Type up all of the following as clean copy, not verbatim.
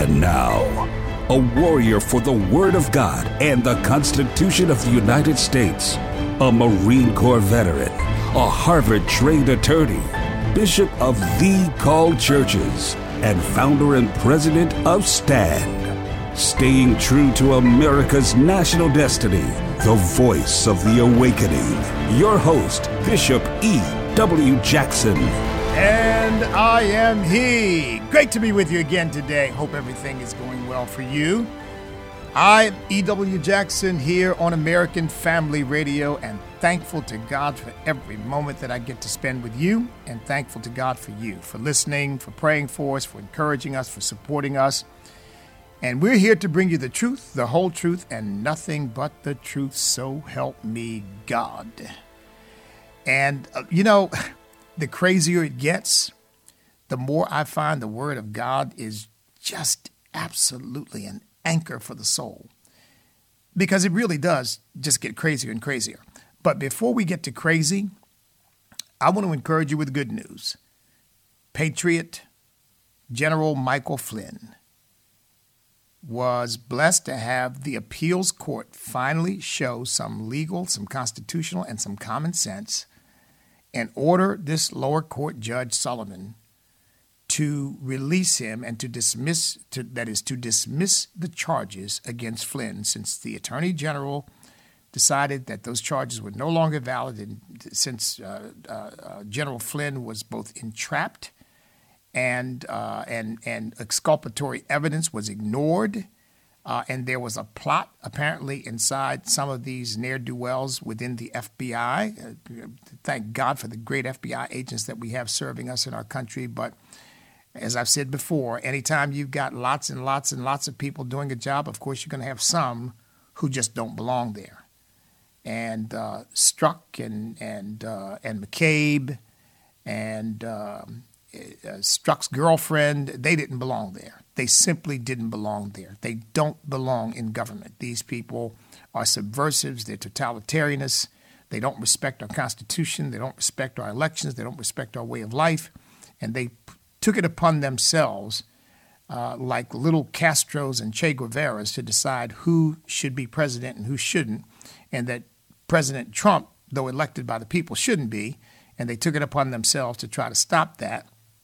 And now, a warrior for the Word of God and the Constitution of the United States, a Marine Corps veteran, a Harvard-trained attorney, Bishop of the Called Churches, and founder and president of STAND. Staying true to America's national destiny, the voice of the awakening. Your host, Bishop E.W. Jackson. And I am he. Great to be with you again today. Hope everything is going well for you. I'm E.W. Jackson here on American Family Radio, and thankful to God for every moment that I get to spend with you, and thankful to God for you, for listening, for praying for us, for encouraging us, for supporting us. And we're here to bring you the truth, the whole truth, and nothing but the truth, so help me God. And, the crazier it gets, the more I find the Word of God is just absolutely an anchor for the soul. Because it really does just get crazier and crazier. But before we get to crazy, I want to encourage you with good news. Patriot General Michael Flynn was blessed to have the appeals court finally show some legal, some constitutional, and some common sense and order this lower court Judge Sullivan to release him and to dismiss the charges against Flynn, since the Attorney General decided that those charges were no longer valid, and since General Flynn was both entrapped and exculpatory evidence was ignored, and there was a plot apparently inside some of these ne'er-do-wells within the FBI. Thank God for the great FBI agents that we have serving us in our country. But as I've said before, anytime you've got lots and lots and lots of people doing a job, of course you're going to have some who just don't belong there. And Strzok and McCabe and Strzok's girlfriend, they didn't belong there. They simply didn't belong there. They don't belong in government. These people are subversives. They're totalitarianists. They don't respect our Constitution. They don't respect our elections. They don't respect our way of life. And they took it upon themselves, like little Castros and Che Guevaras, to decide who should be president and who shouldn't, and that President Trump, though elected by the people, shouldn't be. And they took it upon themselves to try to stop that.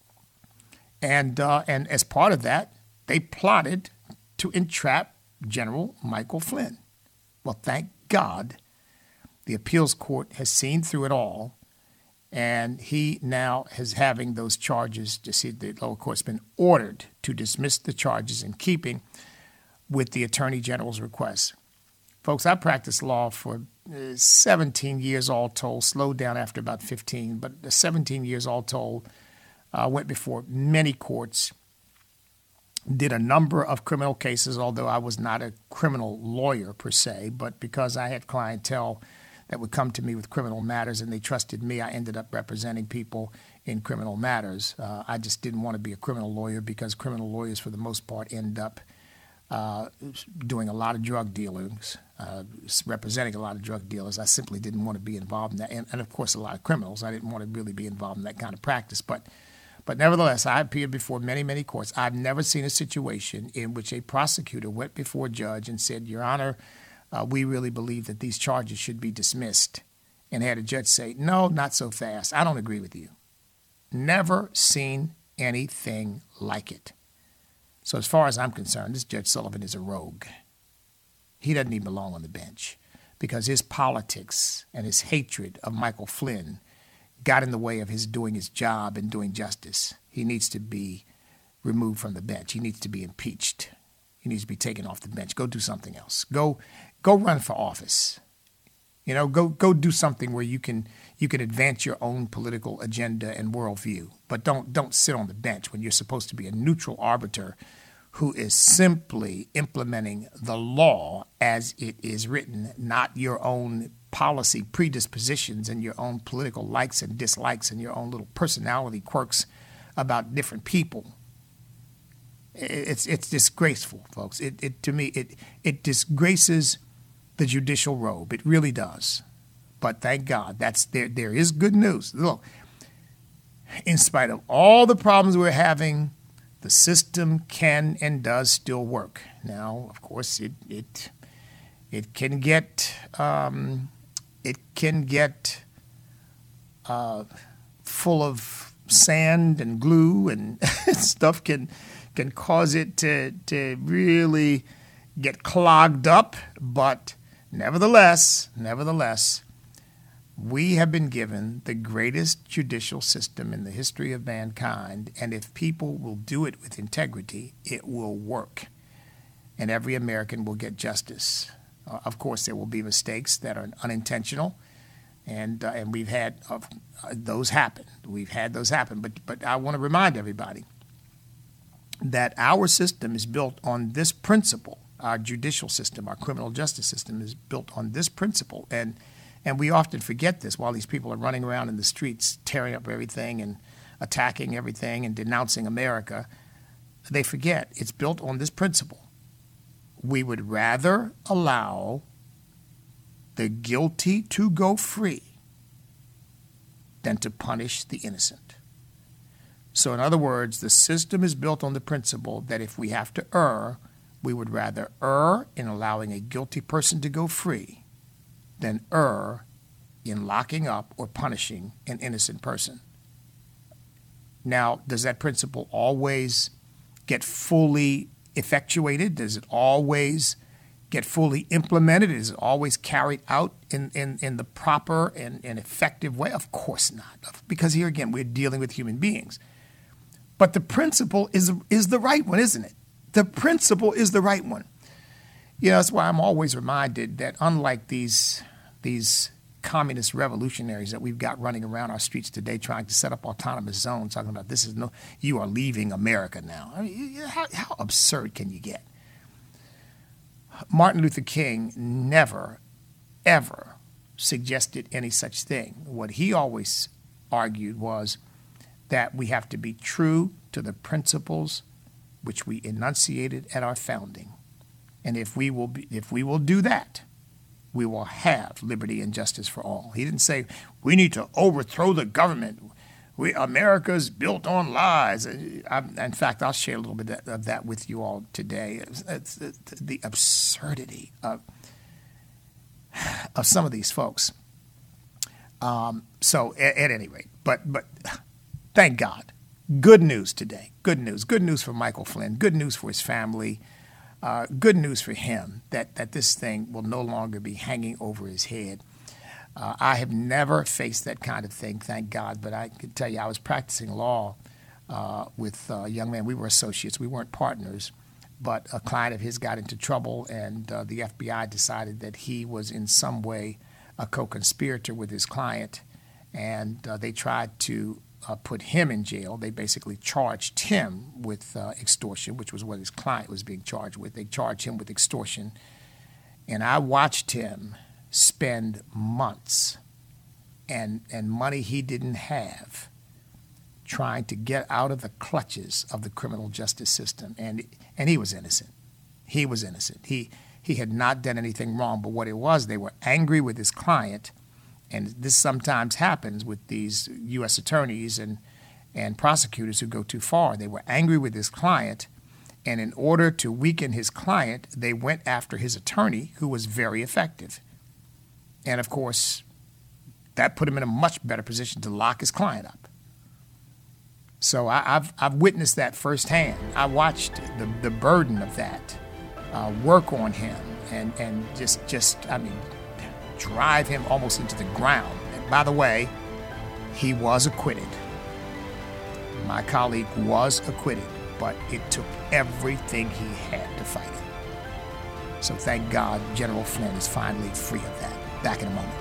And as part of that, they plotted to entrap General Michael Flynn. Well, thank God the appeals court has seen through it all, and he now is having those charges. To see the lower court's been ordered to dismiss the charges in keeping with the Attorney General's request. Folks, I practiced law for 17 years all told, slowed down after about 15, but 17 years all told. Went before many courts, did a number of criminal cases, although I was not a criminal lawyer per se, but because I had clientele that would come to me with criminal matters and they trusted me, I ended up representing people in criminal matters. I just didn't want to be a criminal lawyer because criminal lawyers, for the most part, end up doing a lot of drug dealings, representing a lot of drug dealers. I simply didn't want to be involved in that. And of course, a lot of criminals. I didn't want to really be involved in that kind of practice. But nevertheless, I appeared before many, many courts. I've never seen a situation in which a prosecutor went before a judge and said, Your Honor, we really believe that these charges should be dismissed, and had a judge say, no, not so fast. I don't agree with you. Never seen anything like it. So as far as I'm concerned, this Judge Sullivan is a rogue. He doesn't even belong on the bench because his politics and his hatred of Michael Flynn got in the way of his doing his job and doing justice. He needs to be removed from the bench. He needs to be impeached. He needs to be taken off the bench. Go do something else. Go run for office. Go do something where you can advance your own political agenda and worldview. But don't sit on the bench when you're supposed to be a neutral arbiter who is simply implementing the law as it is written, not your own policy predispositions and your own political likes and dislikes and your own little personality quirks about different people. It's disgraceful, folks. To me, it disgraces the judicial robe. It really does. But thank God, there is good news. Look, in spite of all the problems we're having, The system can and does still work. Now, of course, it can get full of sand and glue and stuff can cause it to really get clogged up. But nevertheless, we have been given the greatest judicial system in the history of mankind, and if people will do it with integrity, it will work, and every American will get justice. Of course, there will be mistakes that are unintentional, and we've had those happen. We've had those happen, but I want to remind everybody that our system is built on this principle. Our judicial system, our criminal justice system is built on this principle, and we often forget this while these people are running around in the streets tearing up everything and attacking everything and denouncing America. They forget it's built on this principle. We would rather allow the guilty to go free than to punish the innocent. So in other words, the system is built on the principle that if we have to err, we would rather err in allowing a guilty person to go free than err in locking up or punishing an innocent person. Now, does that principle always get fully effectuated? Does it always get fully implemented? Is it always carried out in the proper and effective way? Of course not, because here again, we're dealing with human beings. But the principle is the right one, isn't it? The principle is the right one. You know, that's why I'm always reminded that unlike these communist revolutionaries that we've got running around our streets today trying to set up autonomous zones, talking about you are leaving America now. I mean, how absurd can you get? Martin Luther King never, ever suggested any such thing. What he always argued was that we have to be true to the principles which we enunciated at our founding. And if we will do that, we will have liberty and justice for all. He didn't say we need to overthrow the government. America's built on lies. In fact, I'll share a little bit of that with you all today. It's the absurdity of some of these folks. So at any rate, but thank God. Good news today. Good news for Michael Flynn. Good news for his family. Good news for him that this thing will no longer be hanging over his head. I have never faced that kind of thing, thank God, but I can tell you I was practicing law with a young man. We were associates. We weren't partners, but a client of his got into trouble, and the FBI decided that he was in some way a co-conspirator with his client, and they tried to put him in jail. They basically charged him with extortion, which was what his client was being charged with. They charged him with extortion, and I watched him spend months and money he didn't have trying to get out of the clutches of the criminal justice system. And he was innocent. He was innocent. He had not done anything wrong, but what it was, they were angry with his client. And this sometimes happens with these U.S. attorneys and prosecutors who go too far. They were angry with his client, and in order to weaken his client, they went after his attorney, who was very effective. And, of course, that put him in a much better position to lock his client up. So I've witnessed that firsthand. I watched the burden of that work on him and just drive him almost into the ground. And by the way, he was acquitted. My colleague was acquitted, but it took everything he had to fight it. So thank God General Flynn is finally free of that. Back in a moment.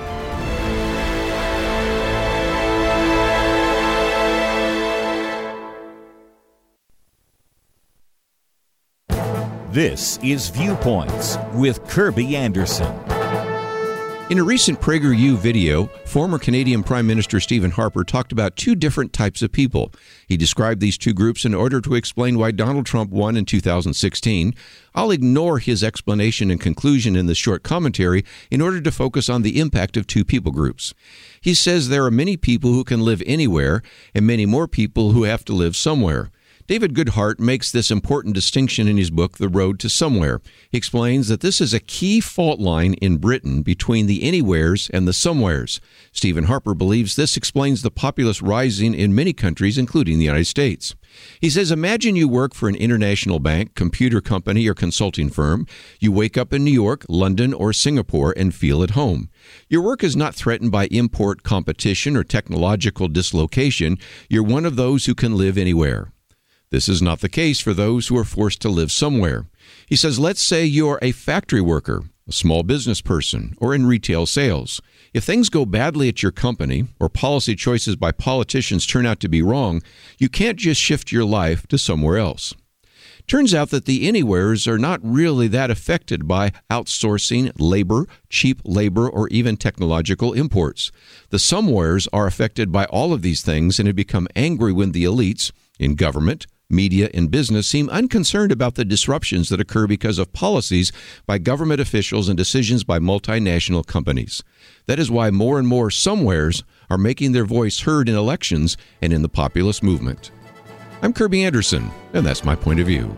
This is Viewpoints with Kirby Anderson. In a recent PragerU video, former Canadian Prime Minister Stephen Harper talked about two different types of people. He described these two groups in order to explain why Donald Trump won in 2016. I'll ignore his explanation and conclusion in this short commentary in order to focus on the impact of two people groups. He says there are many people who can live anywhere and many more people who have to live somewhere. David Goodhart makes this important distinction in his book, The Road to Somewhere. He explains that this is a key fault line in Britain between the anywheres and the somewheres. Stephen Harper believes this explains the populace rising in many countries, including the United States. He says, imagine you work for an international bank, computer company, or consulting firm. You wake up in New York, London, or Singapore and feel at home. Your work is not threatened by import competition or technological dislocation. You're one of those who can live anywhere. This is not the case for those who are forced to live somewhere. He says, let's say you're a factory worker, a small business person, or in retail sales. If things go badly at your company, or policy choices by politicians turn out to be wrong, you can't just shift your life to somewhere else. Turns out that the anywheres are not really that affected by outsourcing, labor, cheap labor, or even technological imports. The somewheres are affected by all of these things and have become angry when the elites in government, media, and business seem unconcerned about the disruptions that occur because of policies by government officials and decisions by multinational companies. That is why more and more somewheres are making their voice heard in elections and in the populist movement. I'm Kirby Anderson, and that's my point of view.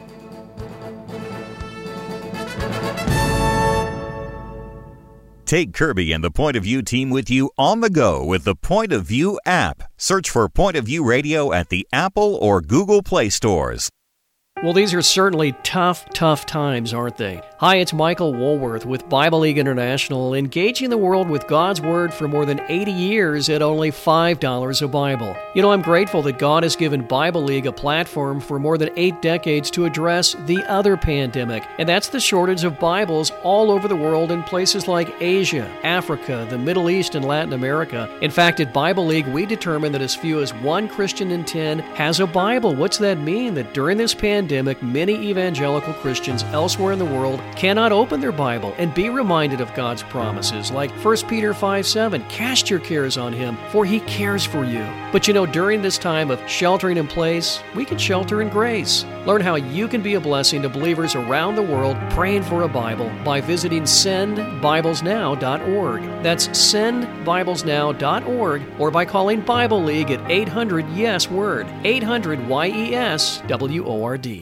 Take Kirby and the Point of View team with you on the go with the Point of View app. Search for Point of View Radio at the Apple or Google Play stores. Well, these are certainly tough times, aren't they? Hi, it's Michael Woolworth with Bible League International, engaging the world with God's Word for more than 80 years at only $5 a Bible. You know, I'm grateful that God has given Bible League a platform for more than 8 decades to address the other pandemic, and that's the shortage of Bibles all over the world in places like Asia, Africa, the Middle East, and Latin America. In fact, at Bible League, we determined that as few as 1 Christian in 10 has a Bible. What's that mean? That during this pandemic, many evangelical Christians elsewhere in the world cannot open their Bible and be reminded of God's promises, like 1 Peter 5:7, cast your cares on Him, for He cares for you. But you know, during this time of sheltering in place, we can shelter in grace. Learn how you can be a blessing to believers around the world praying for a Bible by visiting sendbiblesnow.org. That's sendbiblesnow.org, or by calling Bible League at 800-YES-WORD, 800-YES-WORD.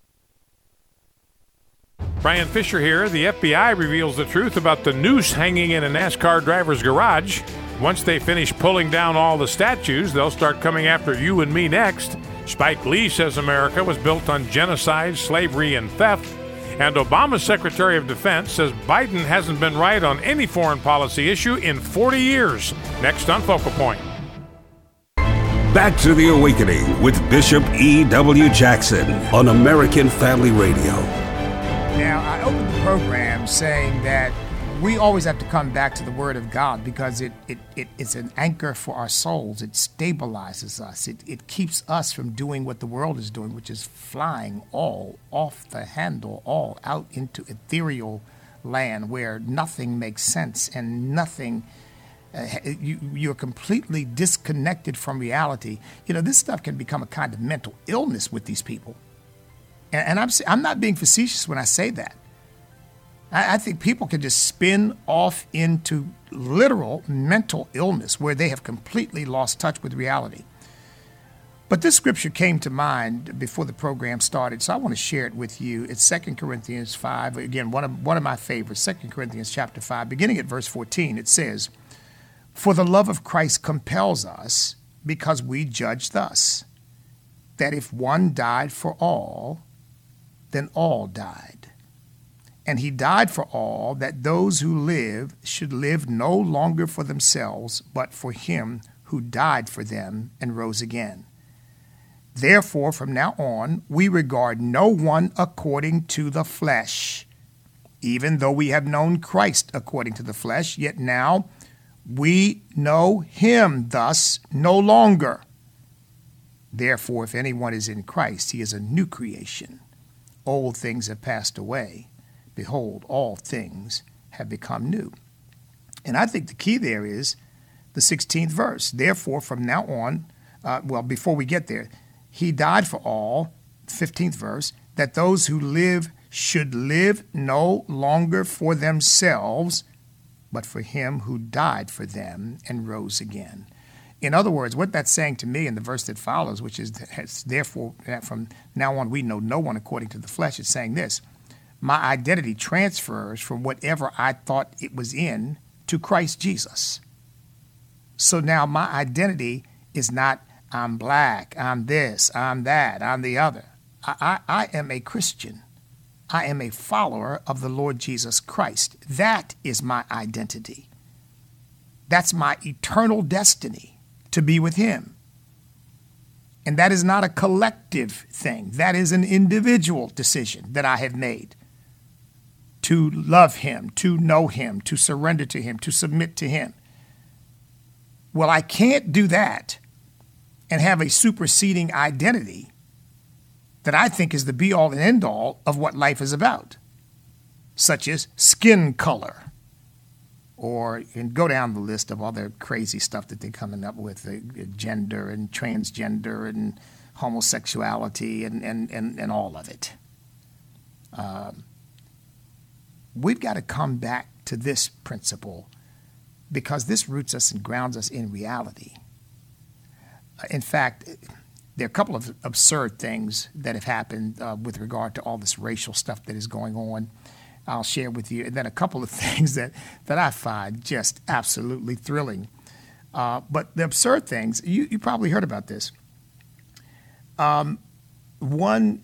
Brian Fisher here. The FBI reveals the truth about the noose hanging in a NASCAR driver's garage. Once they finish pulling down all the statues, they'll start coming after you and me next. Spike Lee says America was built on genocide, slavery, and theft. And Obama's Secretary of Defense says Biden hasn't been right on any foreign policy issue in 40 years. Next on Focal Point. Back to the Awakening with Bishop E.W. Jackson on American Family Radio. Now, I opened the program saying that we always have to come back to the Word of God because it's an anchor for our souls. It stabilizes us. It keeps us from doing what the world is doing, which is flying all off the handle, all out into ethereal land where nothing makes sense and nothing, you're completely disconnected from reality. You know, this stuff can become a kind of mental illness with these people. And I'm not being facetious when I say that. I think people can just spin off into literal mental illness where they have completely lost touch with reality. But this scripture came to mind before the program started, so I want to share it with you. It's 2 Corinthians 5. Again, one of my favorites, 2 Corinthians chapter 5, beginning at verse 14. It says, "For the love of Christ compels us, because we judge thus, that if one died for all, then all died. And he died for all, that those who live should live no longer for themselves, but for him who died for them and rose again. Therefore, from now on, we regard no one according to the flesh. Even though we have known Christ according to the flesh, yet now we know him thus no longer. Therefore, if anyone is in Christ, he is a new creation. Old things have passed away. Behold, all things have become new." And I think the key there is the 16th verse. Therefore, from now on, before we get there, he died for all, 15th verse, that those who live should live no longer for themselves, but for him who died for them and rose again. In other words, what that's saying to me in the verse that follows, which is, therefore, from now on we know no one according to the flesh, is saying this: my identity transfers from whatever I thought it was in to Christ Jesus. So now my identity is not I'm black, I'm this, I'm that, I'm the other. I am a Christian. I am a follower of the Lord Jesus Christ. That is my identity. That's my eternal destiny, to be with him. And that is not a collective thing. That is an individual decision that I have made to love him, to know him, to surrender to him, to submit to him. Well, I can't do that and have a superseding identity that I think is the be-all and end-all of what life is about, such as skin color, and go down the list of all the crazy stuff that they're coming up with, gender and transgender and homosexuality and all of it. We've got to come back to this principle because this roots us and grounds us in reality. In fact, there are a couple of absurd things that have happened with regard to all this racial stuff that is going on. I'll share with you, and then a couple of things that I find just absolutely thrilling. But the absurd things, you probably heard about this. One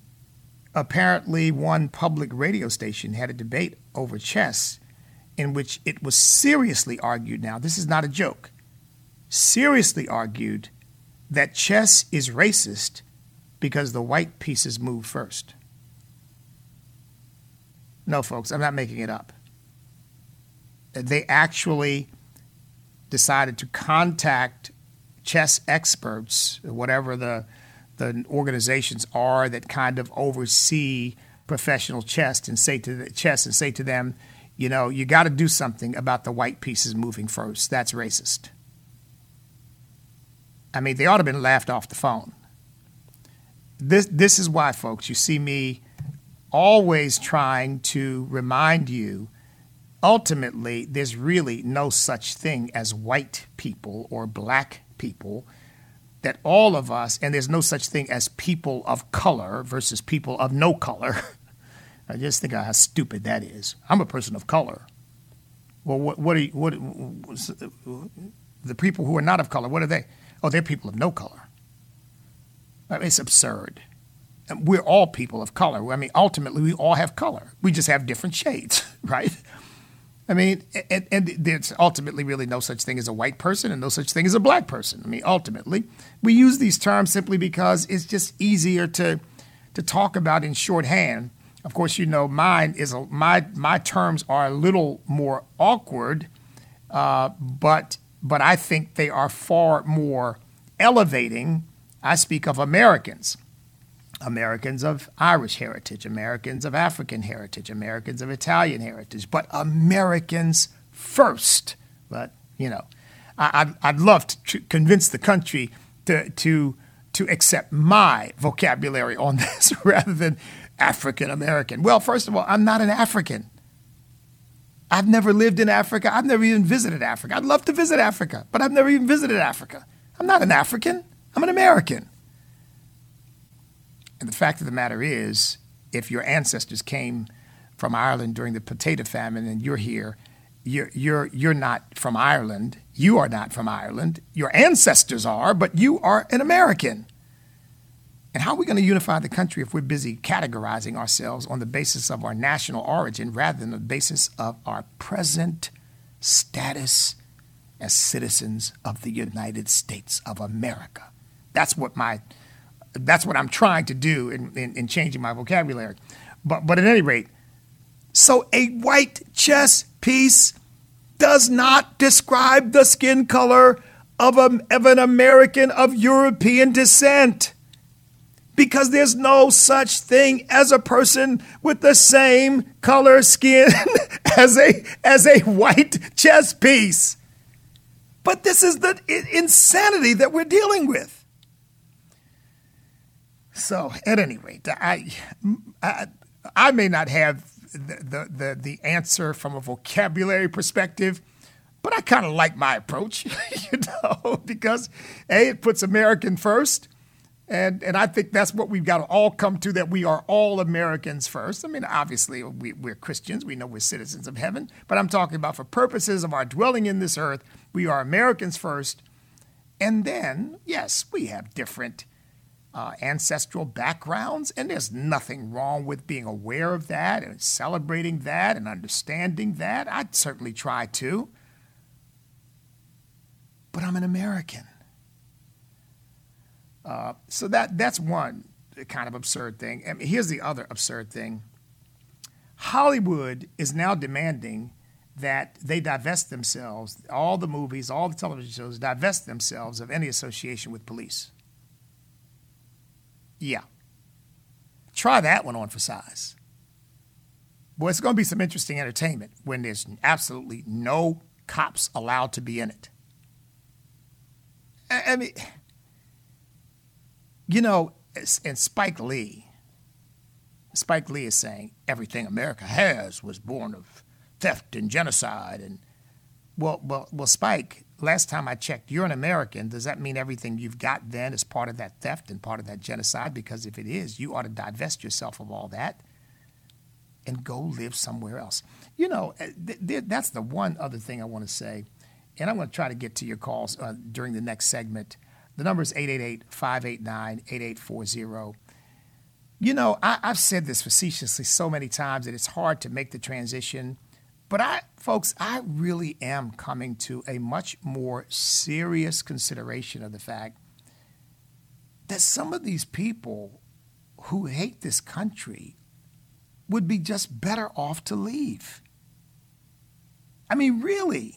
public radio station had a debate over chess in which it was seriously argued, now this is not a joke, seriously argued that chess is racist because the white pieces move first. No, folks, I'm not making it up. They actually decided to contact chess experts, whatever the organizations are that kind of oversee professional chess, and say to them, you know, you got to do something about the white pieces moving first. That's racist. I mean, they ought to have been laughed off the phone. This is why, folks, you see me always trying to remind you, ultimately, there's really no such thing as white people or black people, that all of us, and there's no such thing as people of color versus people of no color. I just think how stupid that is. I'm a person of color. Well, what the people who are not of color, what are they? Oh, they're people of no color. I mean, it's absurd. We're all people of color. I mean, ultimately, we all have color. We just have different shades, right? I mean, and there's ultimately really no such thing as a white person and no such thing as a black person. I mean, ultimately, we use these terms simply because it's just easier to talk about in shorthand. Of course, you know, my terms are a little more awkward, but I think they are far more elevating. I speak of Americans. Americans of Irish heritage, Americans of African heritage, Americans of Italian heritage, but Americans first. But, you know, I'd love to convince the country to accept my vocabulary on this rather than African American. Well, first of all, I'm not an African. I've never lived in Africa. I've never even visited Africa. I'd love to visit Africa, but I've never even visited Africa. I'm not an African. I'm an American. And the fact of the matter is, if your ancestors came from Ireland during the potato famine and you're here, you're not from Ireland. You are not from Ireland. Your ancestors are, but you are an American. And how are we going to unify the country if we're busy categorizing ourselves on the basis of our national origin rather than the basis of our present status as citizens of the United States of America? That's what I'm trying to do in changing my vocabulary. But at any rate, so a white chess piece does not describe the skin color of an American of European descent, because there's no such thing as a person with the same color skin as a white chess piece. But this is the insanity that we're dealing with. So, at any rate, I may not have the answer from a vocabulary perspective, But I kind of like my approach, because it puts American first. And I think that's what we've got to all come to, that we are all Americans first. I mean, obviously, we're Christians. We know we're citizens of heaven. But I'm talking about for purposes of our dwelling in this earth, we are Americans first. And then, yes, we have different ancestral backgrounds. And there's nothing wrong with being aware of that and celebrating that and understanding that. I'd certainly try to. But I'm an American. So that's one kind of absurd thing. And here's the other absurd thing. Hollywood is now demanding that they divest themselves, all the movies, all the television shows, divest themselves of any association with police. Yeah. Try that one on for size. Boy, it's going to be some interesting entertainment when there's absolutely no cops allowed to be in it. I mean, and Spike Lee is saying everything America has was born of theft and genocide. And well, Spike, last time I checked, you're an American. Does that mean everything you've got then is part of that theft and part of that genocide? Because if it is, you ought to divest yourself of all that and go live somewhere else. That's the one other thing I want to say. And I'm going to try to get to your calls during the next segment. The number is 888-589-8840. I've said this facetiously so many times that it's hard to make the transition. But I really am coming to a much more serious consideration of the fact that some of these people who hate this country would be just better off to leave. I mean, really.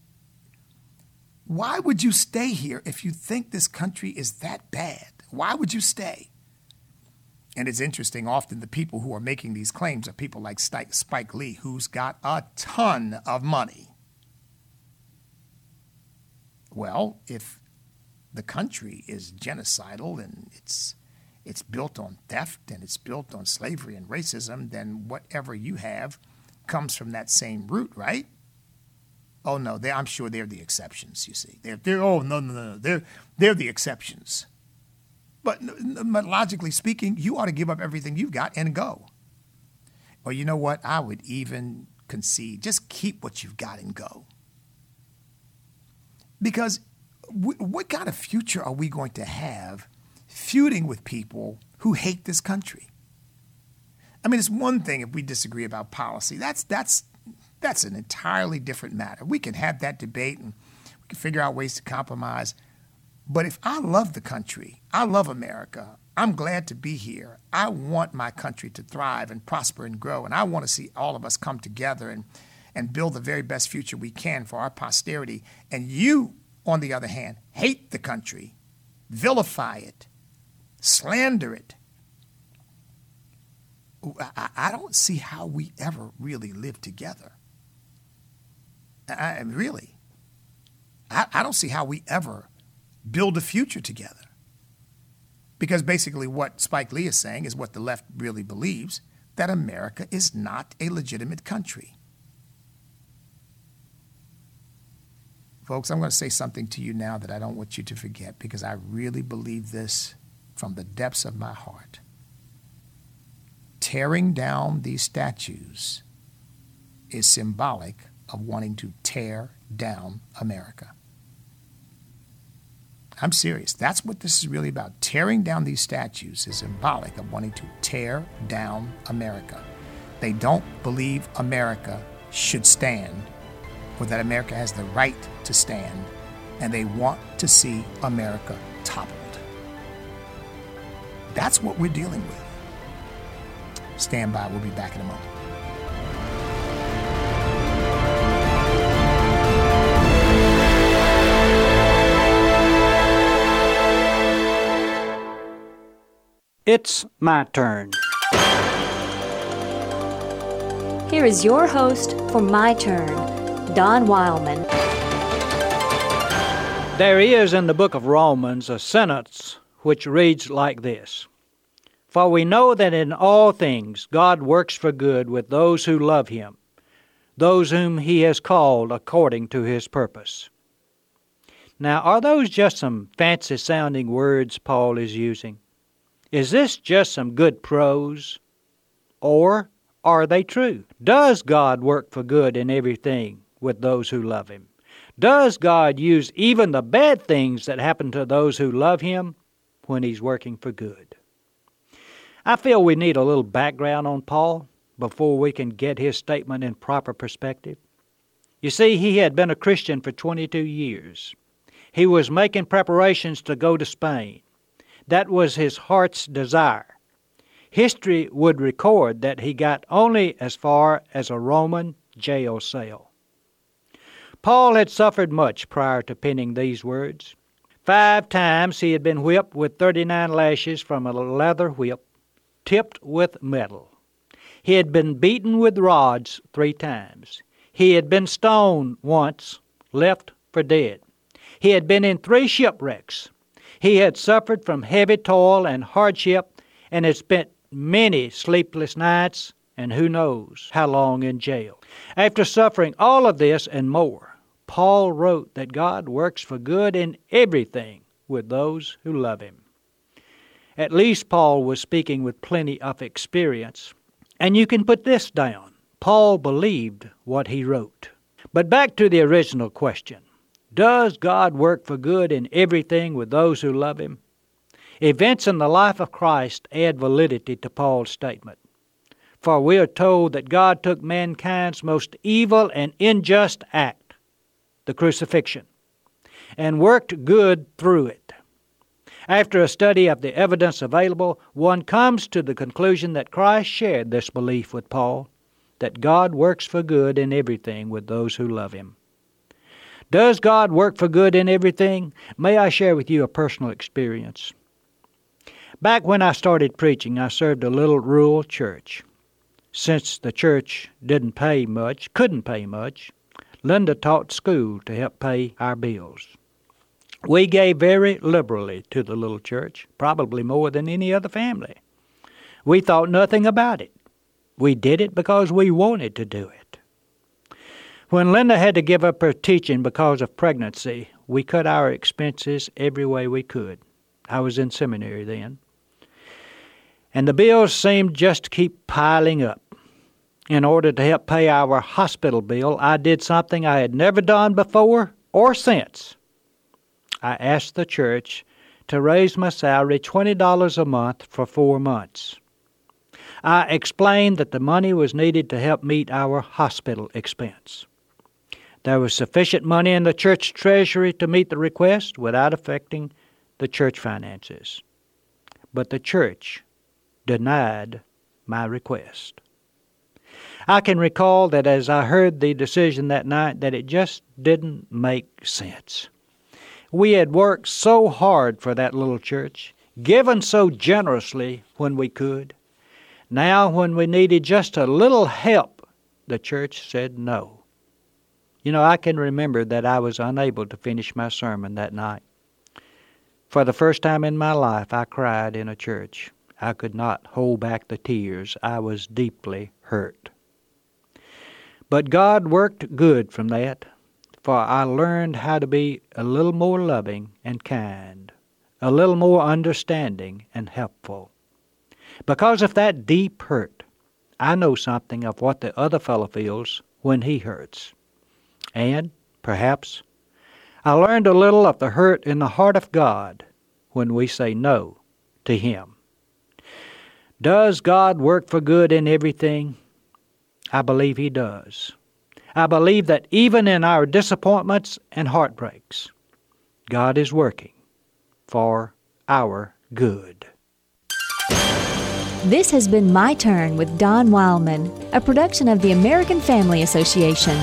Why would you stay here if you think this country is that bad? Why would you stay? And it's interesting, often the people who are making these claims are people like Spike Lee, who's got a ton of money. Well, if the country is genocidal and it's built on theft and it's built on slavery and racism, then whatever you have comes from that same root, right? Oh, no, I'm sure they're the exceptions, you see. They're the exceptions. But logically speaking, you ought to give up everything you've got and go. Or you know what? I would even concede, just keep what you've got and go. Because what kind of future are we going to have feuding with people who hate this country? I mean, it's one thing if we disagree about policy. That's an entirely different matter. We can have that debate and we can figure out ways to compromise. But if I love the country, I love America, I'm glad to be here. I want my country to thrive and prosper and grow. And I want to see all of us come together and build the very best future we can for our posterity. And you, on the other hand, hate the country, vilify it, slander it. I don't see how we ever really live together. I don't see how we ever build a future together. Because basically what Spike Lee is saying is what the left really believes, that America is not a legitimate country. Folks, I'm going to say something to you now that I don't want you to forget, because I really believe this from the depths of my heart. Tearing down these statues is symbolic of wanting to tear down America. I'm serious. That's what this is really about. Tearing down these statues is symbolic of wanting to tear down America. They don't believe America should stand, or that America has the right to stand, and they want to see America toppled. That's what we're dealing with. Stand by. We'll be back in a moment. It's my turn. Here is your host for My Turn, Don Wildman. There is in the book of Romans a sentence which reads like this: For we know that in all things God works for good with those who love Him, those whom he has called according to his purpose. Now, are those just some fancy-sounding words Paul is using? Is this just some good prose? Or are they true? Does God work for good in everything with those who love Him? Does God use even the bad things that happen to those who love Him when He's working for good? I feel we need a little background on Paul before we can get his statement in proper perspective. You see, he had been a Christian for 22 years. He was making preparations to go to Spain. That was his heart's desire. History would record that he got only as far as a Roman jail cell. Paul had suffered much prior to penning these words. 5 times he had been whipped with 39 lashes from a leather whip tipped with metal. He had been beaten with rods 3 times. He had been stoned once, left for dead. He had been in 3 shipwrecks. He had suffered from heavy toil and hardship and had spent many sleepless nights and who knows how long in jail. After suffering all of this and more, Paul wrote that God works for good in everything with those who love Him. At least Paul was speaking with plenty of experience. And you can put this down. Paul believed what he wrote. But back to the original question. Does God work for good in everything with those who love Him? Events in the life of Christ add validity to Paul's statement. For we are told that God took mankind's most evil and unjust act, the crucifixion, and worked good through it. After a study of the evidence available, one comes to the conclusion that Christ shared this belief with Paul, that God works for good in everything with those who love Him. Does God work for good in everything? May I share with you a personal experience? Back when I started preaching, I served a little rural church. Since the church couldn't pay much, Linda taught school to help pay our bills. We gave very liberally to the little church, probably more than any other family. We thought nothing about it. We did it because we wanted to do it. When Linda had to give up her teaching because of pregnancy, we cut our expenses every way we could. I was in seminary then. And the bills seemed just to keep piling up. In order to help pay our hospital bill, I did something I had never done before or since. I asked the church to raise my salary $20 a month for 4 months. I explained that the money was needed to help meet our hospital expense. There was sufficient money in the church treasury to meet the request without affecting the church finances. But the church denied my request. I can recall that as I heard the decision that night, that it just didn't make sense. We had worked so hard for that little church, given so generously when we could. Now, when we needed just a little help, the church said no. You know, I can remember that I was unable to finish my sermon that night. For the first time in my life, I cried in a church. I could not hold back the tears. I was deeply hurt. But God worked good from that, for I learned how to be a little more loving and kind, a little more understanding and helpful. Because of that deep hurt, I know something of what the other fellow feels when he hurts. And, perhaps, I learned a little of the hurt in the heart of God when we say no to Him. Does God work for good in everything? I believe He does. I believe that even in our disappointments and heartbreaks, God is working for our good. This has been My Turn with Don Wildman, a production of the American Family Association.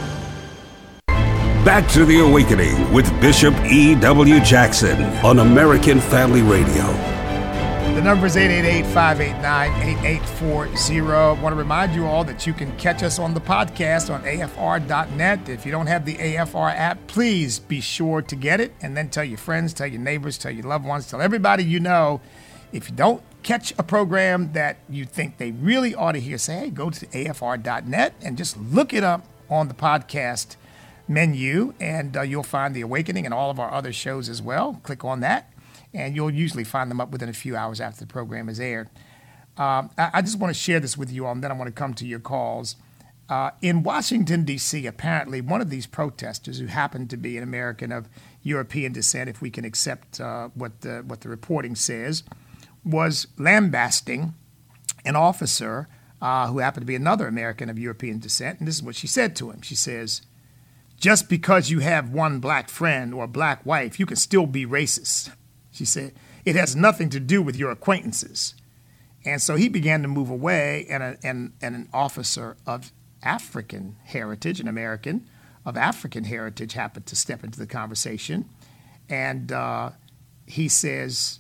Back to the Awakening with Bishop E.W. Jackson on American Family Radio. The number is 888-589-8840. I want to remind you all that you can catch us on the podcast on afr.net. If you don't have the AFR app, please be sure to get it, and then tell your friends, tell your neighbors, tell your loved ones, tell everybody you know. If you don't, catch a program that you think they really ought to hear, say, hey, go to afr.net and just look it up on the podcast menu, and you'll find The Awakening and all of our other shows as well. Click on that, and you'll usually find them up within a few hours after the program is aired. I just want to share this with you all, and then I want to come to your calls. In Washington, D.C., apparently one of these protesters, who happened to be an American of European descent, if we can accept what the reporting says, was lambasting an officer who happened to be another American of European descent. And this is what she said to him. She says, just because you have one black friend or a black wife, you can still be racist. She said, it has nothing to do with your acquaintances. And so he began to move away, and an officer of African heritage, an American of African heritage, happened to step into the conversation. And he says,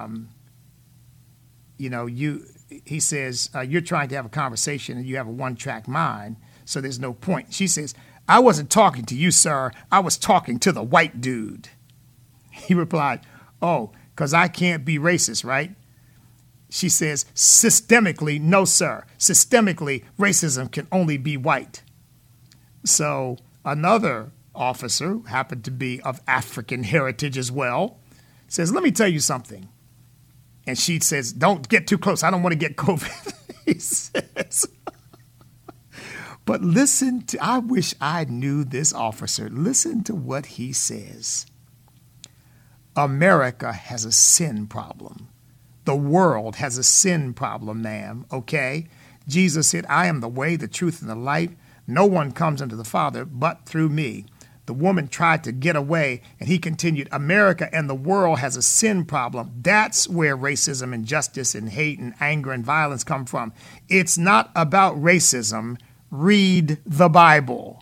he says, you're trying to have a conversation and you have a one-track mind, so there's no point. She says, I wasn't talking to you, sir. I was talking to the white dude. He replied, oh, because I can't be racist, right? She says, systemically, no, sir. Systemically, racism can only be white. So another officer, who happened to be of African heritage as well, says, let me tell you something. And she says, don't get too close. I don't want to get COVID. He says, but listen to, I wish I knew this officer. Listen to what he says. America has a sin problem. The world has a sin problem, ma'am, okay? Jesus said, I am the way, the truth, and the life. No one comes unto the Father but through me. The woman tried to get away, and he continued, America and the world has a sin problem. That's where racism, injustice, and hate, and anger, and violence come from. It's not about racism. Read the Bible.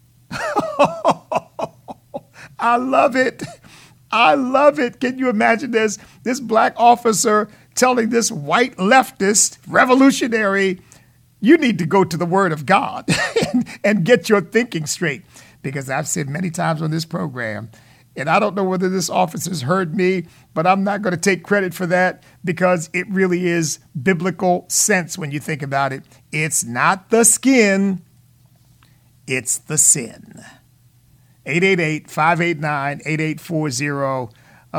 I love it. I love it. Can you imagine this black officer telling this white leftist revolutionary, you need to go to the Word of God and get your thinking straight? Because I've said many times on this program, and I don't know whether this officer's heard me, but I'm not going to take credit for that, because it really is biblical sense when you think about it. It's not the skin, it's the sin. 888-589-8840.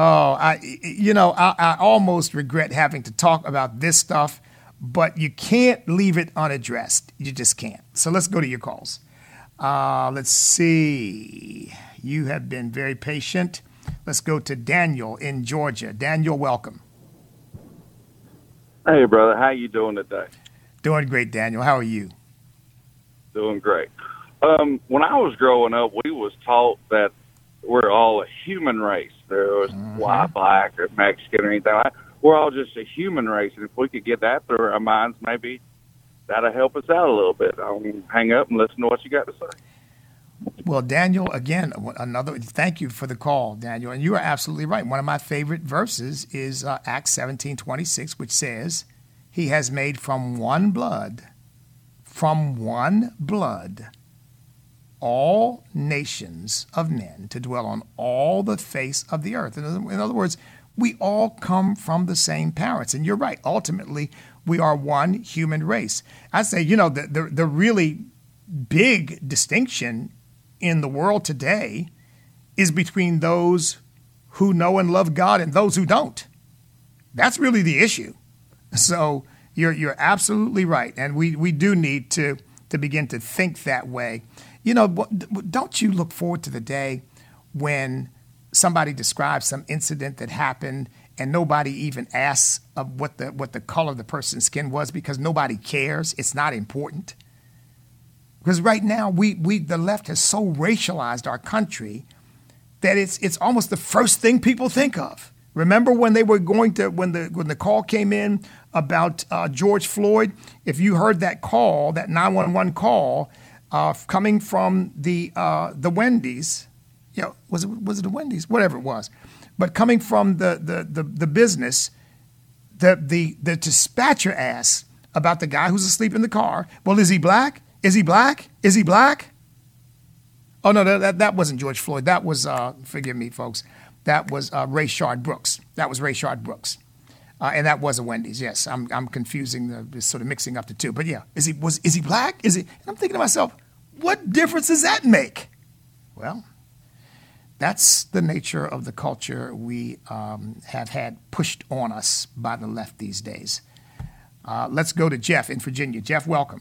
I almost regret having to talk about this stuff, but you can't leave it unaddressed. You just can't. So let's go to your calls. Let's see. You have been very patient. Let's go to Daniel in Georgia. Daniel, welcome. Hey, brother. How you doing today? Doing great, Daniel. How are you? Doing great. When I was growing up, we was taught that we're all a human race. There was white, black, or Mexican, or anything like that. We're all just a human race, and if we could get that through our minds, maybe that'll help us out a little bit. I'll hang up and listen to what you got to say. Well, Daniel, again, thank you for the call, Daniel. And you are absolutely right. One of my favorite verses is Acts 17:26, which says, he has made from one blood, all nations of men to dwell on all the face of the earth. In other words, we all come from the same parents. And you're right. Ultimately, we are one human race. I say, the really big distinction in the world today is between those who know and love God and those who don't. That's really the issue. So you're absolutely right. And we do need to begin to think that way. Don't you look forward to the day when somebody describes some incident that happened and nobody even asks what the color of the person's skin was, because nobody cares? It's not important. Because right now the left has so racialized our country that it's almost the first thing people think of. Remember when they were when the call came in about George Floyd? If you heard that call, that 911 call coming from the Wendy's, was it the Wendy's? Whatever it was, but coming from the business, the dispatcher asked about the guy who's asleep in the car. Well, is he black? Is he black? Is he black? Oh no, that wasn't George Floyd. That was forgive me, folks. That was Rayshard Brooks. And that was a Wendy's. Yes, I'm confusing sort of mixing up the two. But yeah, is he black? And I'm thinking to myself, what difference does that make? Well, that's the nature of the culture we have had pushed on us by the left these days. Let's go to Jeff in Virginia. Jeff, welcome.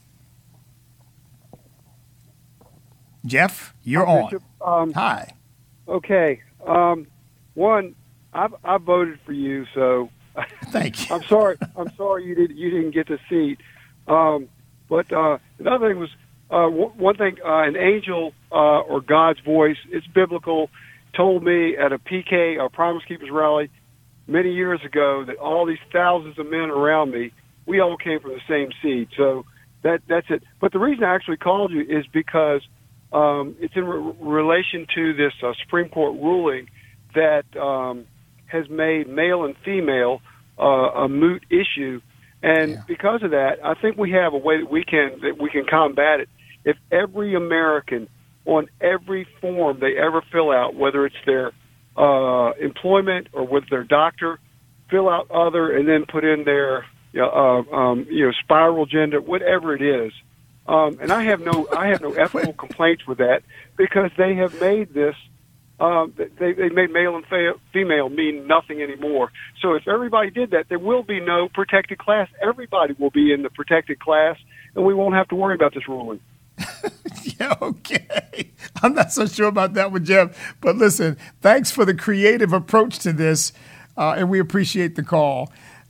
Jeff, you're on. Bishop, Hi. Okay. One, I voted for you, so thank you. I'm sorry you didn't get the seat. But another thing was one thing. An angel or God's voice, it's biblical, told me at a PK, a Promise Keepers rally, many years ago that all these thousands of men around me, we all came from the same seed. So that's it. But the reason I actually called you is because it's in relation to this Supreme Court ruling that has made male and female a moot issue, and because of that, I think we have a way that we can combat it. If every American on every form they ever fill out, whether it's their employment or with their doctor, fill out other and then put in their spiral gender, whatever it is. And I have no ethical complaints with that because they have made this. They made male and female mean nothing anymore. So if everybody did that, there will be no protected class. Everybody will be in the protected class, and we won't have to worry about this ruling. Yeah, okay. I'm not so sure about that one, Jeff. But listen, thanks for the creative approach to this, and we appreciate the call.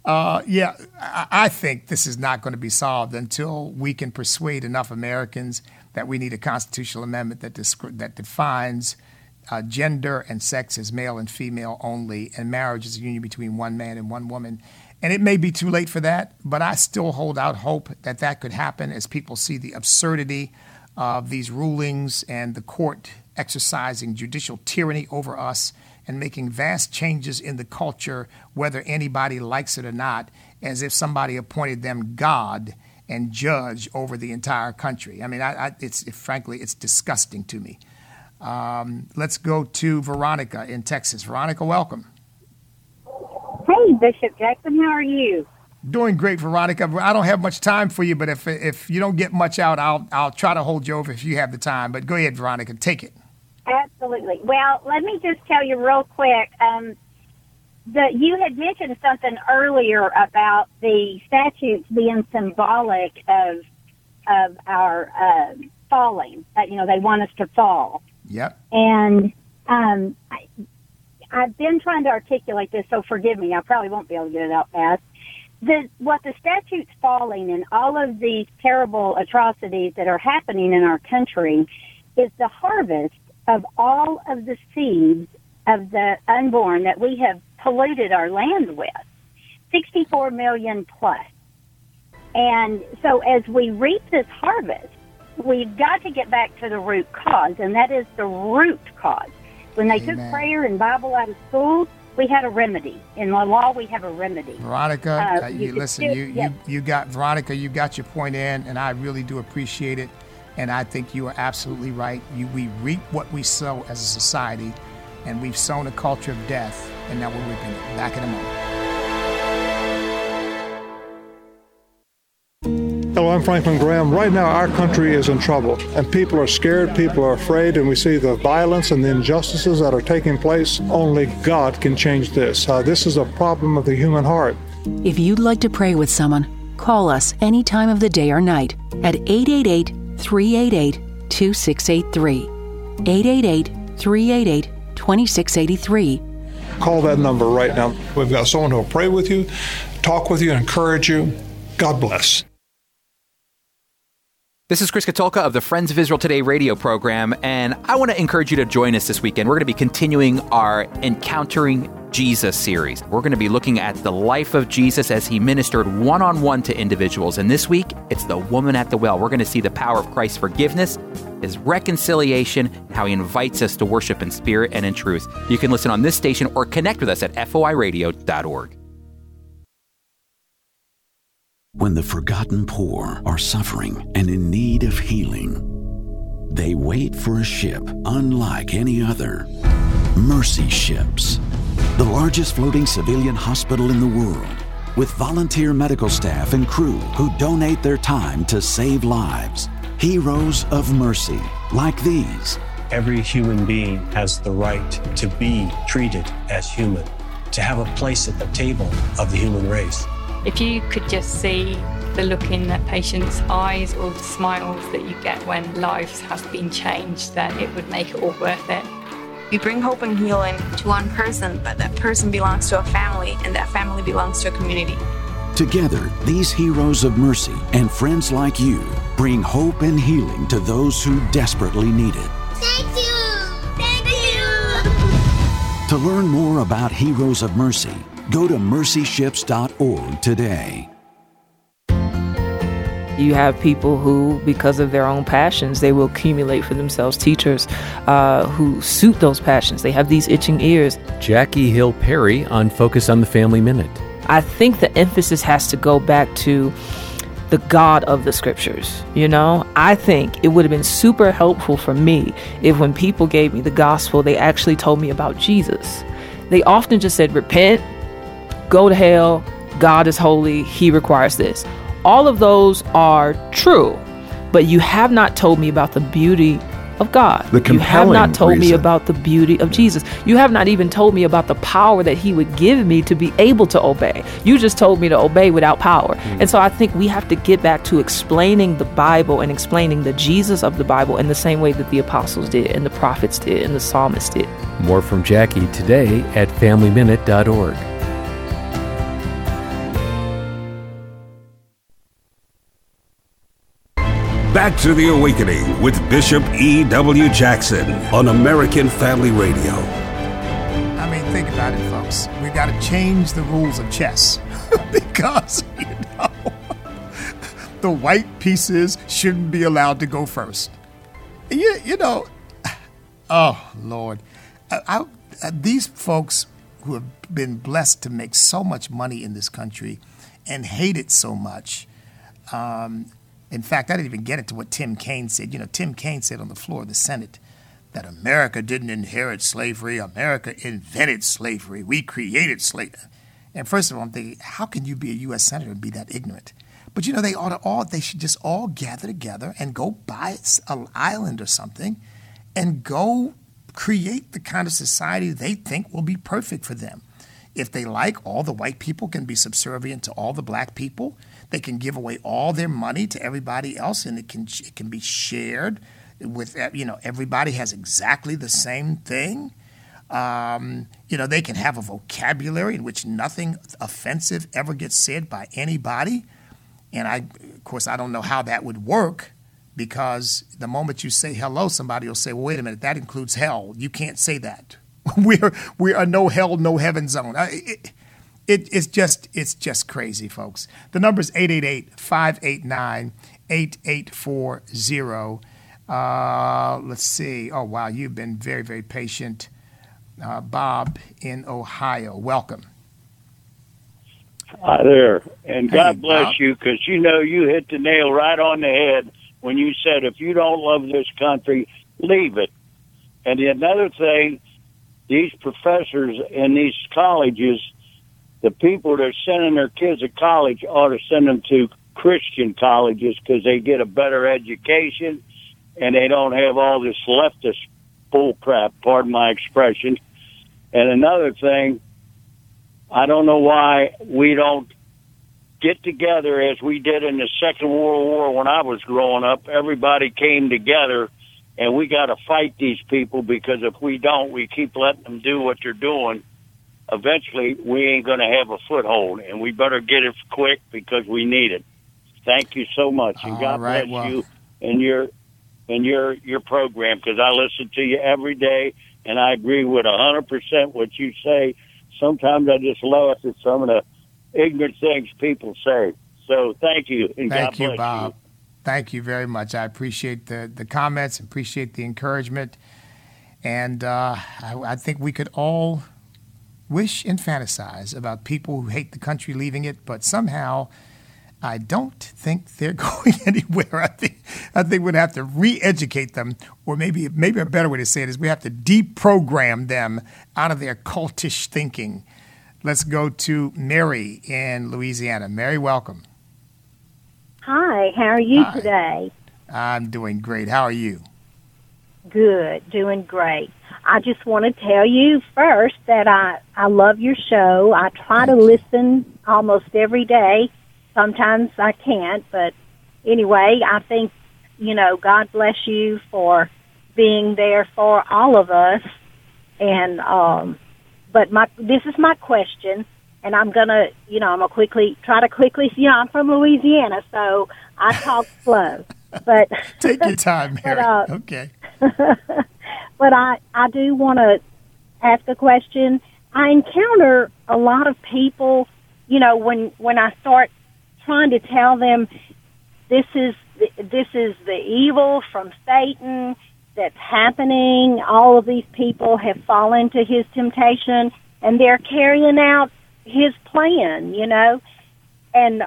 I think this is not going to be solved until we can persuade enough Americans that we need a constitutional amendment that defines gender and sex as male and female only, and marriage is a union between one man and one woman. And it may be too late for that, but I still hold out hope that that could happen as people see the absurdity of these rulings and the court exercising judicial tyranny over us and making vast changes in the culture, whether anybody likes it or not, as if somebody appointed them God and judge over the entire country. I mean, frankly, it's disgusting to me. Let's go to Veronica in Texas. Veronica, welcome. Hey, Bishop Jackson, how are you? Doing great, Veronica. I don't have much time for you, but if you don't get much out, I'll try to hold you over if you have the time. But go ahead, Veronica, take it. Absolutely. Well, let me just tell you real quick. You had mentioned something earlier about the statutes being symbolic of our falling. They want us to fall. Yep. And I've been trying to articulate this, so forgive me. I probably won't be able to get it out fast. What the statute's falling and all of these terrible atrocities that are happening in our country is the harvest of all of the seeds of the unborn that we have polluted our land with, 64 million plus. And so as we reap this harvest, we've got to get back to the root cause, and that is the root cause. When they took prayer and Bible out of schools, we had a remedy. In the law, we have a remedy. Veronica, you got your point in, and I really do appreciate it. And I think you are absolutely right. We reap what we sow as a society, and we've sown a culture of death, and now we're reaping it. Back in a moment. Hello, I'm Franklin Graham. Right now, our country is in trouble, and people are scared, people are afraid, and we see the violence and the injustices that are taking place. Only God can change this. This is a problem of the human heart. If you'd like to pray with someone, call us any time of the day or night at 888-388-2683. 888-388-2683. Call that number right now. We've got someone who will pray with you, talk with you, encourage you. God bless. This is Chris Katulka of the Friends of Israel Today radio program, and I want to encourage you to join us this weekend. We're going to be continuing our Encountering Jesus series. We're going to be looking at the life of Jesus as he ministered one-on-one to individuals. And this week, it's the woman at the well. We're going to see the power of Christ's forgiveness, his reconciliation, and how he invites us to worship in spirit and in truth. You can listen on this station or connect with us at foiradio.org. When the forgotten poor are suffering and in need of healing, they wait for a ship unlike any other. Mercy ships the largest floating civilian hospital in the world, with volunteer medical staff and crew who donate their time to save lives. Heroes of Mercy, like these. Every human being has the right to be treated as human, to have a place at the table of the human race. If you could just see the look in that patient's eyes or the smiles that you get when lives have been changed, then it would make it all worth it. We bring hope and healing to one person, but that person belongs to a family, and that family belongs to a community. Together, these heroes of mercy and friends like you bring hope and healing to those who desperately need it. Thank you! Thank you! To learn more about Heroes of Mercy, go to mercyships.org today. You have people who, because of their own passions, they will accumulate for themselves teachers who suit those passions. They have these itching ears. Jackie Hill Perry on Focus on the Family Minute. I think the emphasis has to go back to the God of the Scriptures. You know, I think it would have been super helpful for me if when people gave me the gospel, they actually told me about Jesus. They often just said, repent, go to hell, God is holy, he requires this. All of those are true, but you have not told me about the beauty of God. You have not told me about the beauty of Jesus. You have not even told me about the power that he would give me to be able to obey. You just told me to obey without power. And so I think we have to get back to explaining the Bible and explaining the Jesus of the Bible in the same way that the apostles did and the prophets did and the psalmists did. More from Jackie today at FamilyMinute.org. Back to the Awakening with Bishop E.W. Jackson on American Family Radio. I mean, think about it, folks. We got to change the rules of chess because, the white pieces shouldn't be allowed to go first. You know, oh, Lord. These folks who have been blessed to make so much money in this country and hate it so much, in fact, I didn't even get into what Tim Kaine said. You know, Tim Kaine said on the floor of the Senate that America didn't inherit slavery. America invented slavery. We created slavery. And first of all, I'm thinking, how can you be a U.S. Senator and be that ignorant? But, you know, they should just all gather together and go buy an island or something and go create the kind of society they think will be perfect for them. If they like, all the white people can be subservient to all the black people. They can give away all their money to everybody else, and it can be shared with, you know, everybody has exactly the same thing. You know, they can have a vocabulary in which nothing offensive ever gets said by anybody. And of course, I don't know how that would work, because the moment you say hello, somebody will say, well, wait a minute, that includes hell. You can't say that. We are no hell, no heaven zone. It's just crazy, folks. The number is 888-589-8840. Let's see. Oh, wow, you've been very, very patient. Bob in Ohio, welcome. Hi there, and God bless Bob. you, because you know you hit the nail right on the head when you said if you don't love this country, leave it. And another thing, these professors in these colleges, the people that are sending their kids to college ought to send them to Christian colleges, because they get a better education and they don't have all this leftist bull crap, pardon my expression. And another thing, I don't know why we don't get together as we did in the Second World War when I was growing up. Everybody came together, and we got to fight these people, because if we don't, we keep letting them do what they're doing. Eventually, we ain't going to have a foothold, and we better get it quick because we need it. Thank you so much, and God bless you and your program, because I listen to you every day, and I agree with 100% what you say. Sometimes I just laugh at some of the ignorant things people say. So thank you, and God bless you, Bob. Thank you very much. I appreciate the comments, appreciate the encouragement, and I think we could all wish and fantasize about people who hate the country leaving it, but somehow I don't think they're going anywhere. I think we'd have to re-educate them, or maybe a better way to say it is we have to deprogram them out of their cultish thinking. Let's go to Mary in Louisiana. Mary, welcome. Hi, how are you Hi. today? I'm doing great. How are you? Good, doing great. I just want to tell you first that I love your show. I try to listen almost every day. Sometimes I can't, but anyway, I think, God bless you for being there for all of us. And, but this is my question, and I'm gonna, I'm gonna quickly, I'm from Louisiana, so I talk slow, but. Take your time, Mary. Okay. But I do want to ask a question. I encounter a lot of people, when I start trying to tell them this is the evil from Satan that's happening. All of these people have fallen to his temptation, and they're carrying out his plan, And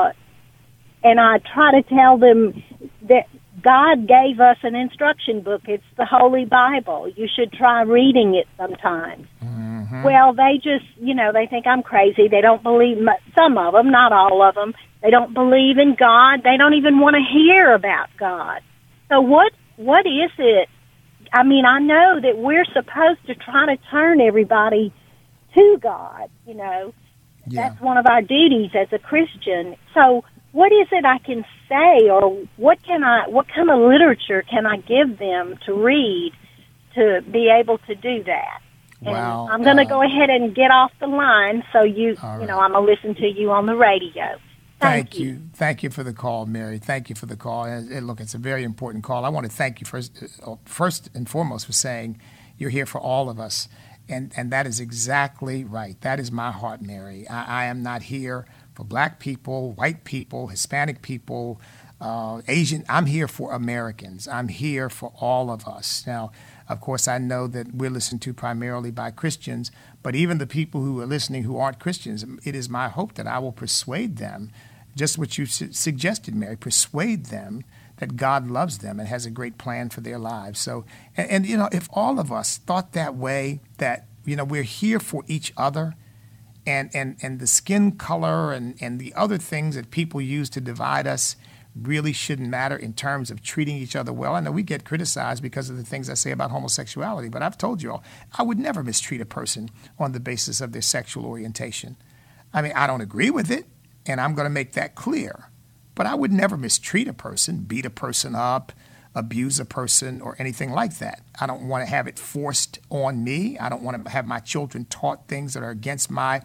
I try to tell them that God gave us an instruction book. It's the Holy Bible. You should try reading it sometimes. Mm-hmm. Well, they just, they think I'm crazy. They don't believe, some of them, not all of them. They don't believe in God. They don't even want to hear about God. So what is it? I mean, I know that we're supposed to try to turn everybody to God, Yeah. That's one of our duties as a Christian. So what is it I can say, or what kind of literature can I give them to read to be able to do that? Well, and I'm going to go ahead and get off the line, so I'm going to listen to you on the radio. Thank you. Thank you for the call, Mary. Thank you for the call. And look, it's a very important call. I want to thank you first and foremost for saying you're here for all of us. And that is exactly right. That is my heart, Mary. I am not here for black people, white people, Hispanic people, Asian. I'm here for Americans. I'm here for all of us. Now, of course, I know that we're listened to primarily by Christians, but even the people who are listening who aren't Christians, it is my hope that I will persuade them, just what you suggested, Mary, persuade them that God loves them and has a great plan for their lives. So, and if all of us thought that way, that, we're here for each other, and the skin color and the other things that people use to divide us really shouldn't matter in terms of treating each other well. I know we get criticized because of the things I say about homosexuality, but I've told you all, I would never mistreat a person on the basis of their sexual orientation. I mean, I don't agree with it, and I'm going to make that clear. But I would never mistreat a person, beat a person up, abuse a person, or anything like that. I don't want to have it forced on me. I don't want to have my children taught things that are against my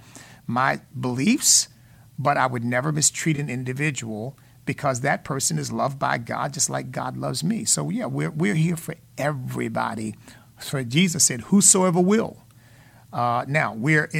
beliefs. But I would never mistreat an individual because that person is loved by God just like God loves me. So, yeah, we're here for everybody. So Jesus said, whosoever will. Now,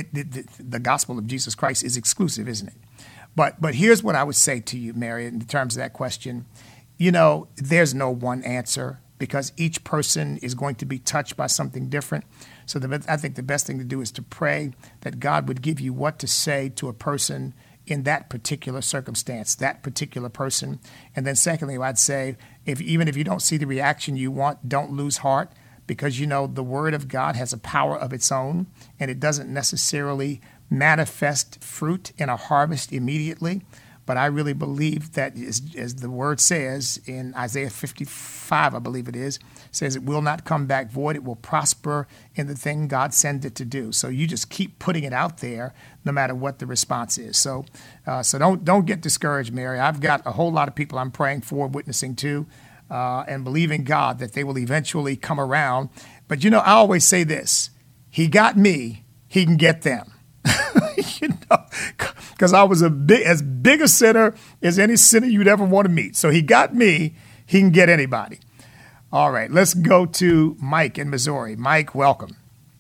the gospel of Jesus Christ is exclusive, isn't it? But here's what I would say to you, Mary, in terms of that question. There's no one answer because each person is going to be touched by something different. So I think the best thing to do is to pray that God would give you what to say to a person in that particular circumstance, that particular person. And then secondly, I'd say, even if you don't see the reaction you want, don't lose heart, because the Word of God has a power of its own, and it doesn't necessarily manifest fruit in a harvest immediately. But I really believe that, as the Word says in Isaiah 55, I believe it is, says it will not come back void. It will prosper in the thing God sends it to do. So you just keep putting it out there no matter what the response is. So don't get discouraged, Mary. I've got a whole lot of people I'm praying for, witnessing to, and believing God that they will eventually come around. But, I always say this, He got me, He can get them. Because I was as big a sinner as any sinner you'd ever want to meet. So He got me, He can get anybody. All right, let's go to Mike in Missouri. Mike, welcome.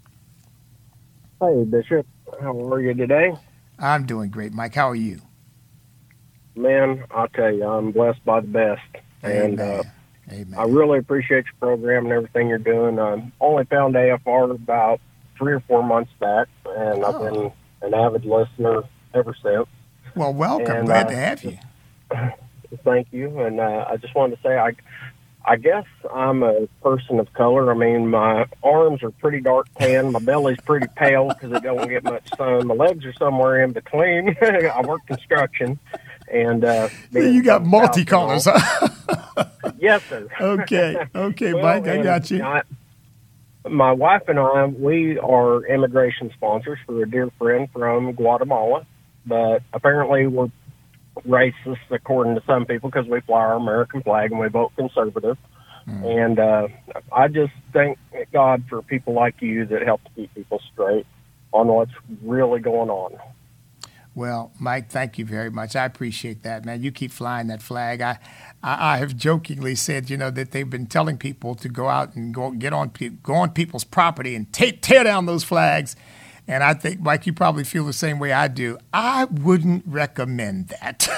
Hey, Bishop. How are you today? I'm doing great, Mike. How are you? Man, I'll tell you, I'm blessed by the best. Amen. And Amen. I really appreciate your program and everything you're doing. I only found AFR about 3 or 4 months back, and I've been an avid listener ever since. Well, welcome. And, Glad to have you. Thank you. And I just wanted to say, I guess I'm a person of color. I mean, my arms are pretty dark tan. My belly's pretty pale because it don't get much sun. My legs are somewhere in between. I work construction. And you got multicolors, huh? Yes, sir. Okay, well, Mike, I got you. My wife and I, we are immigration sponsors for a dear friend from Guatemala, but apparently we're racist according to some people because we fly our American flag and we vote conservative. And I just thank God for people like you that help to keep people straight on what's really going on. Well, Mike, thank you very much. I appreciate that, man. You keep flying that flag. I have jokingly said, that they've been telling people to go out and go on people's property and tear down those flags. And I think, Mike, you probably feel the same way I do. I wouldn't recommend that.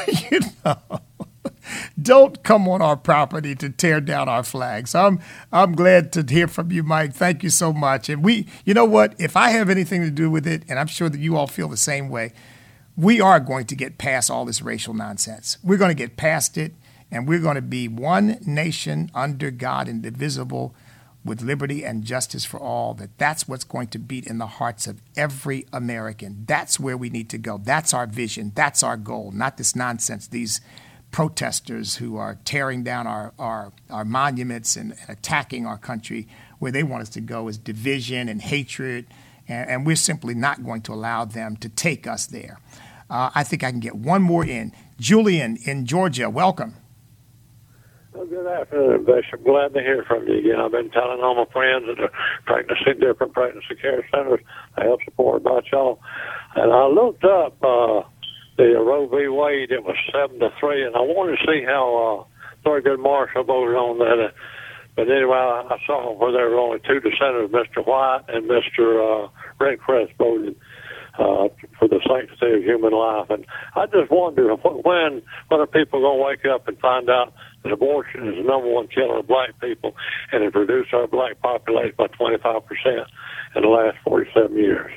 Don't come on our property to tear down our flags. I'm glad to hear from you, Mike. Thank you so much. And you know what? If I have anything to do with it, and I'm sure that you all feel the same way, we are going to get past all this racial nonsense. We're going to get past it, and we're going to be one nation under God, indivisible, with liberty and justice for all. That's what's going to beat in the hearts of every American. That's where we need to go. That's our vision. That's our goal, not this nonsense, these protesters who are tearing down our monuments and attacking our country. Where they want us to go is division and hatred, and we're simply not going to allow them to take us there. I think I can get one more in. Julian in Georgia, welcome. Well, good afternoon, Bishop. Glad to hear from you again. I've been telling all my friends that are practicing different pregnancy care centers to help support about y'all. And I looked up the Roe v. Wade. It was 7-3, and I wanted to see how Thurgood Marshall voted on that. But anyway, I saw where there were only two dissenters, Mr. White and Mr. Redcrest, voted for the sanctity of human life. And I just wonder when are people going to wake up and find out that abortion is the number one killer of black people, and it reduced our black population by 25% in the last 47 years.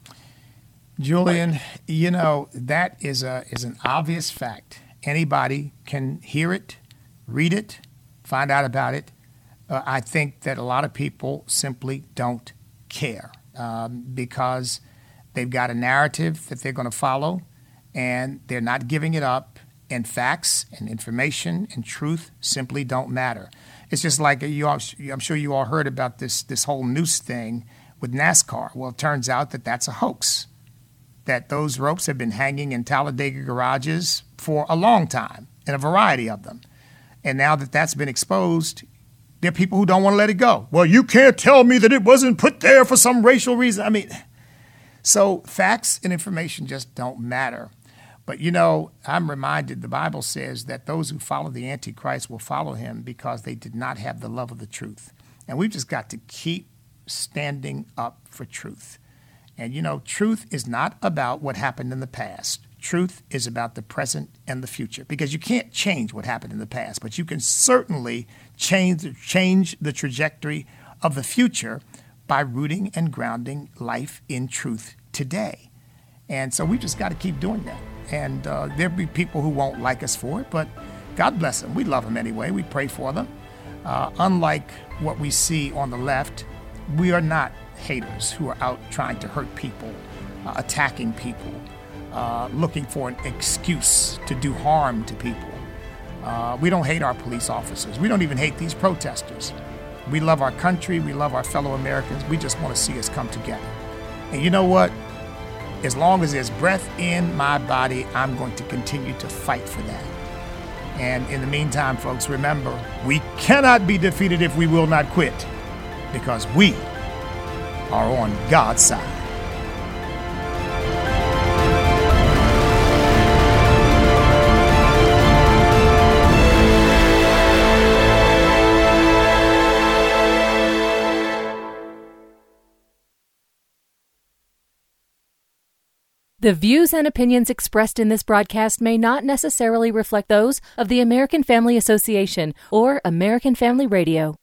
Julian, that is an obvious fact. Anybody can hear it, read it, find out about it. I think that a lot of people simply don't care because they've got a narrative that they're going to follow, and they're not giving it up. And facts and information and truth simply don't matter. It's just like I'm sure you all heard about this whole noose thing with NASCAR. Well, it turns out that that's a hoax, that those ropes have been hanging in Talladega garages for a long time, and a variety of them. And now that that's been exposed, there are people who don't want to let it go. Well, you can't tell me that it wasn't put there for some racial reason. I mean, so facts and information just don't matter. But, I'm reminded the Bible says that those who follow the Antichrist will follow him because they did not have the love of the truth. And we've just got to keep standing up for truth. And, truth is not about what happened in the past. Truth is about the present and the future, because you can't change what happened in the past, but you can certainly change the trajectory of the future by rooting and grounding life in truth today. And so we just got to keep doing that. And there'll be people who won't like us for it, but God bless them. We love them anyway. We pray for them. Unlike what we see on the left, we are not haters who are out trying to hurt people, attacking people, looking for an excuse to do harm to people. We don't hate our police officers. We don't even hate these protesters. We love our country. We love our fellow Americans. We just want to see us come together. And you know what? As long as there's breath in my body, I'm going to continue to fight for that. And in the meantime, folks, remember, we cannot be defeated if we will not quit, because we are on God's side. The views and opinions expressed in this broadcast may not necessarily reflect those of the American Family Association or American Family Radio.